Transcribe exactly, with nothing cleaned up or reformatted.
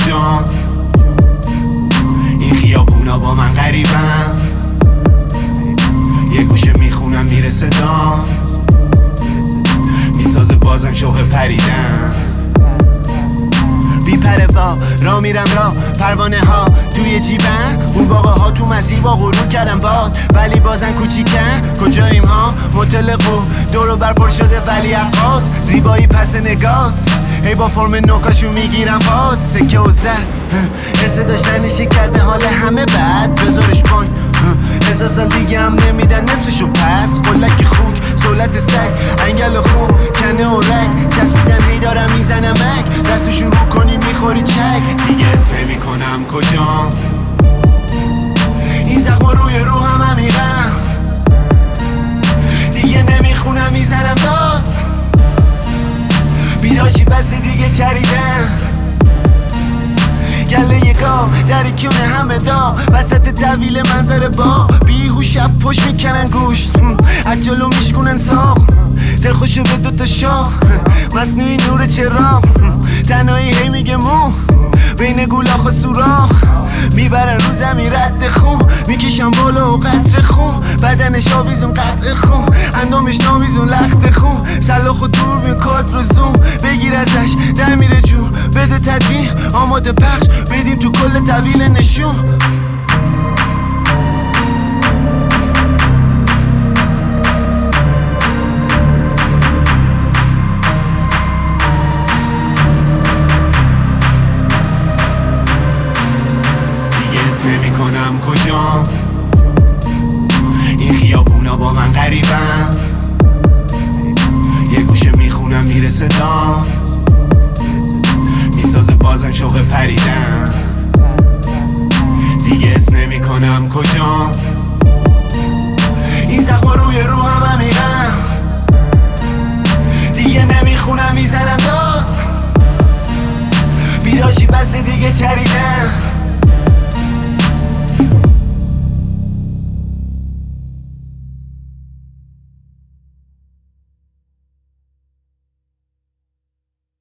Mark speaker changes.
Speaker 1: کجام، این خیابونا با من غریبن، یه گوشه میخونم میره صدام، میسازه بازم شوق پریدن. بی پروا را میرم را پروانه ها توی جیبن، اون باقه ها تو مسیر با غرور کردم باد ولی بازم کوچیکن. کجاییم ها مطلق و دورو بر پر شده ولی عقاس، زیبایی پس نگاس هی با فرم نوکاشو میگیرم باز. سکه و زر حس داشتنشی کرده حال همه بد، بذارش بانک هزار سال دیگه هم نمیدن نصفشو پس. قلک خوک سولت سگ انگل و خون کنه و رگ چسبیدن هی دارم میزنم مک، دستشون رو کنی میخوری چک. دیگه اسم نمی کنم کجام، این زخم روی رو هم عمیقم، دیگه نمیخونم میزنم داد. بیداشی بس دیگه چریدم، گله یکا در کیونه همه دا وسط طویل منظر با بیهوش شب پشت میکنن گوشت، از جلو میشکنن ساخ دلخوشو به دوتا شاخ مصنوعی نور چراغ، تنهایی هی میگه مو بین گولاخ و سوراخ، میبرن رو زمین رد خون میکشن بالا و قطر خون، بدنش آویزون قطع خون اندامش نامیزون لخت خون، سلاخ و دور میکات رو زوم بگیر ازش در میره جون، بده تدوین آماده پخش بدیم تو کل طویل نشون. نمی کنم کجام، این خیابونا با من غریبن، یه گوشه میخونم میره صدام، میسازه بازم شوق پریدن. دیگه اسم نمی کنم کجام، این زخم روی رو هم عمیقم، دیگه نمیخونم میزنم داد. بیداشی بس دیگه چریدن.